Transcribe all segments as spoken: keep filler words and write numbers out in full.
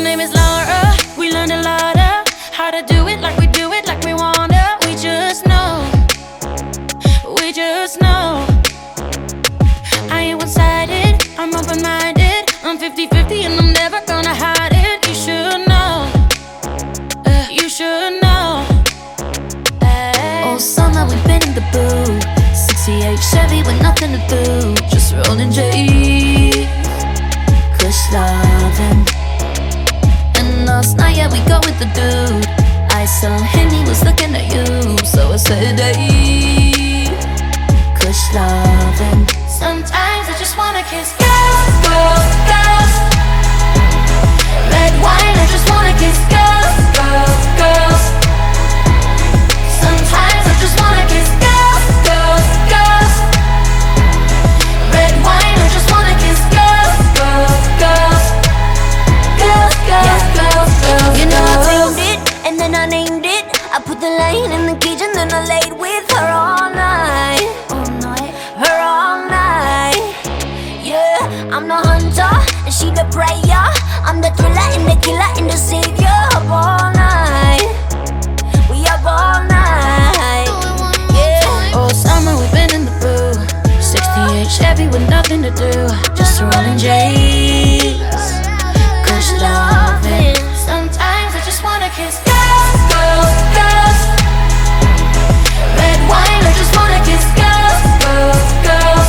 name is Laura. We learned a lot of how to do it like we do it, like we wanna. We just know, we just know. I ain't one-sided, I'm open-minded. I'm fifty fifty and I'm never gonna hide it. You should know, uh, you should know. Ay. All summer we've been in the booth. sixty-eight Chevy with nothing to do, just rolling J's, kush loving. And last night, yeah, we go with the dude. I saw him, he was looking at you, so I said, hey, kush loving. Sometimes I just wanna kiss girls, girls, girls. Red wine, I just wanna kiss girls, girls, girls. Sometimes I just wanna kiss girls, girls, girls. Red wine, I just wanna kiss girls, girls, girls. Girls, girls, Yeah. girls, girls, You know I girls. framed it, and then I named it. I put the line in the cage and then I laid with her all night. All night, her all night. Yeah, I'm the hunter and she the prayer. I'm the thriller and the killer and the savior. Up all night, we up all night. Yeah. All summer we've been in the booth. sixty-eight Chevy with nothing to do, just rolling J's, kush loving. Sometimes I just wanna kiss girls, girls, girls. Red wine, I just wanna kiss girls, girls, girls.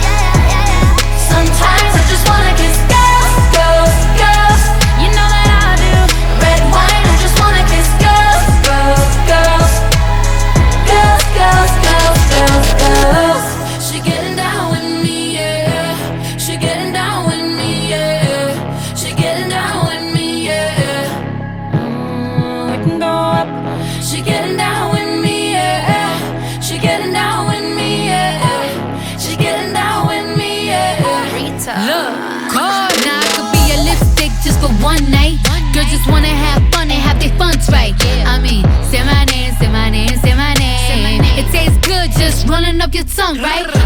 Sometimes I just wanna kiss girls, girls, girls. You know that I do. Red wine, I just wanna kiss girls, girls, girls. Girls, girls, girls, girls, girls. She getting down with me, yeah. She getting down with me, yeah. She getting down with me, yeah. Mm, we can go up. She getting down with me, yeah. She getting down with me, yeah. She getting down with me, yeah. Look, card now I could be a lipstick just for one night. Girls just wanna have fun and have their funds right. I mean, say my name, say my name, say my name. It tastes good just running up your tongue, right?